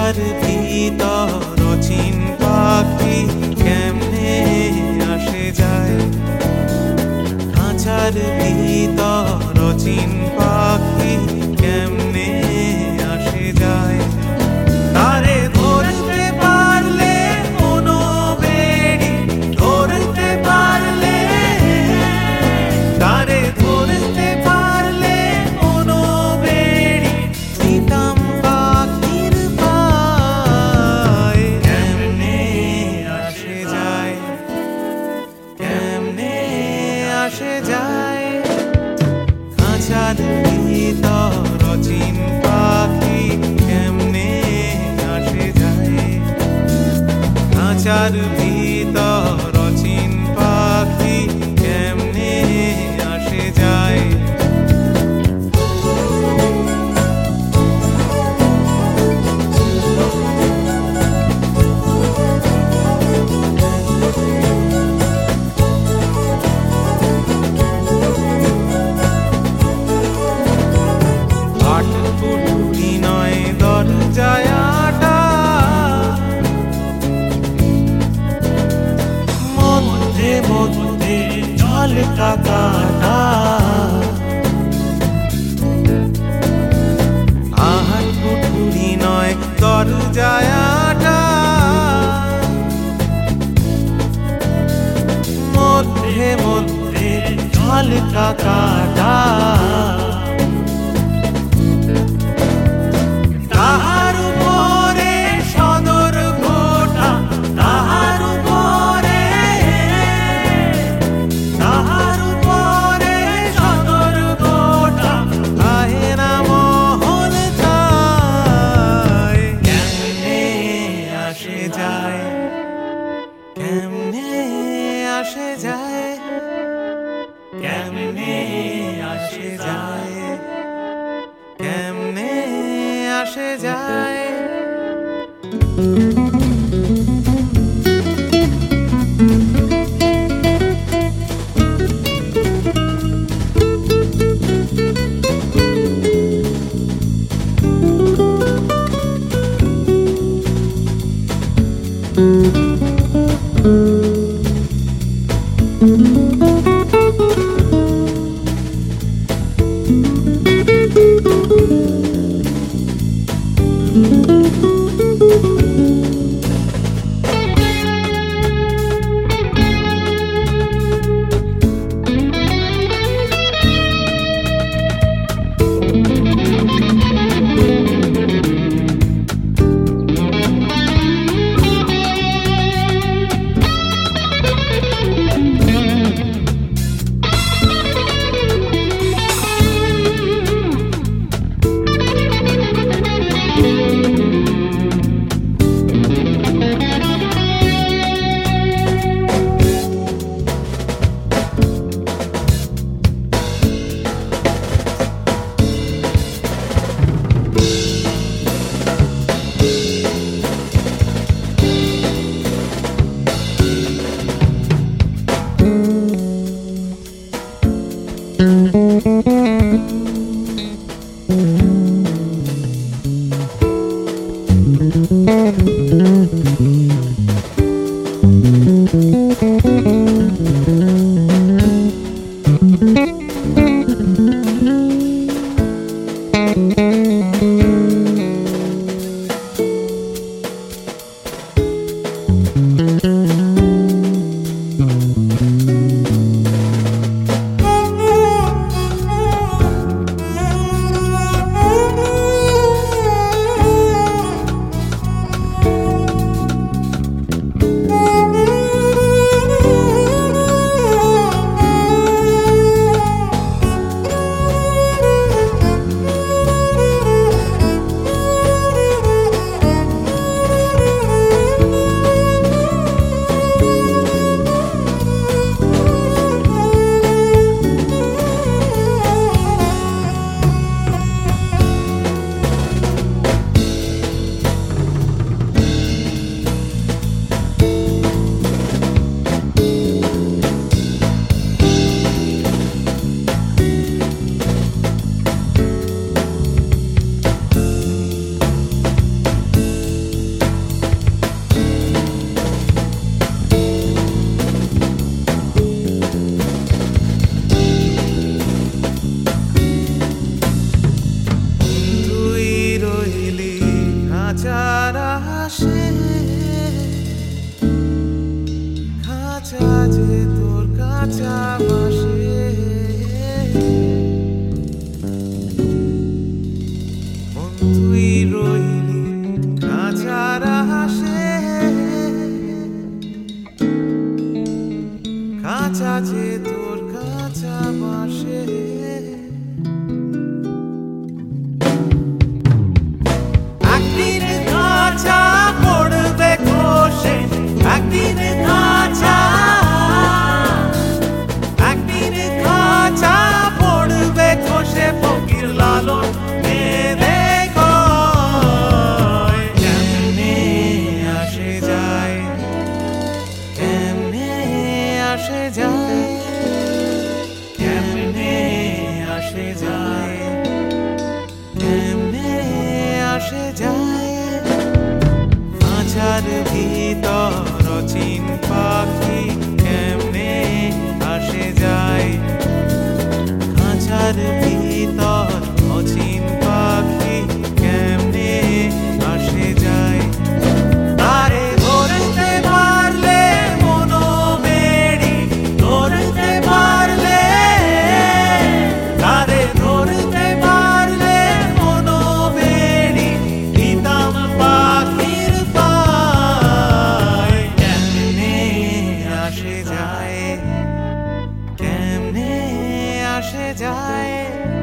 খাঁচার ভিতর অচিন পাখি কেমনে আসে যায়, খাঁচার ভিতর অচিন পাখি কেমনে আসে যায়। তারে ধরতে পারলে কোনো বেড়ি, ধরতে পারলে, তারে ধরতে পারলে কোনো বেড়ি দিতাম পাখির পায়। কেমনে আসে যায়, কেমনে আসে যায়, খাঁচার ভিতর অচিন পাখি কেমনে আসে যায়, খাঁচার ভিতর অচিন পাখি কেমনে আসে যায়। আটপুটুরি নয় দরজায় আটা, মধ্যে মধ্যে ঝলকা কাটা। আটপুটুরি নয় দরজায় আটা, মধ্যে মধ্যে ঝলকা কাটা। তাহার উপরে সদর ঘোটা, তাহার উপরে, তাহার উপরে সদর ঘোটা, আহে না মহল চায়। কেমনে আসে যায়, কেমনে আসে যায়, কেমনে আসে যায়, কেমনে আসে যায়। খাঁচার আসে খাঁচা যে তোর কাঁচা বাসে মন তুই রইলি খাঁচার আসে খাঁচা যে তোর কাঁচা বাসে একদিন খাঁচা পড়বে খসে একদিন খাঁচা পড়বে খসে ফকির লালন দেখো কেমনে আসে যায় কেমনে আসে যায় কেমনে আসে যায় কেমনে আসে যায় খাঁচার ভিতর অচিন পাখি কেমনে আসে যায় খাঁচার ভিতর অচিন পাখি কেমনে আসে যায় তারে ধরতে পারলে মনো বেড়ি ধরতে পারলে তারে ধরতে পারলে মনো বেড়ি দিতাম পাখির পায় কেমনে আসে যায় কেমনে আসে যায়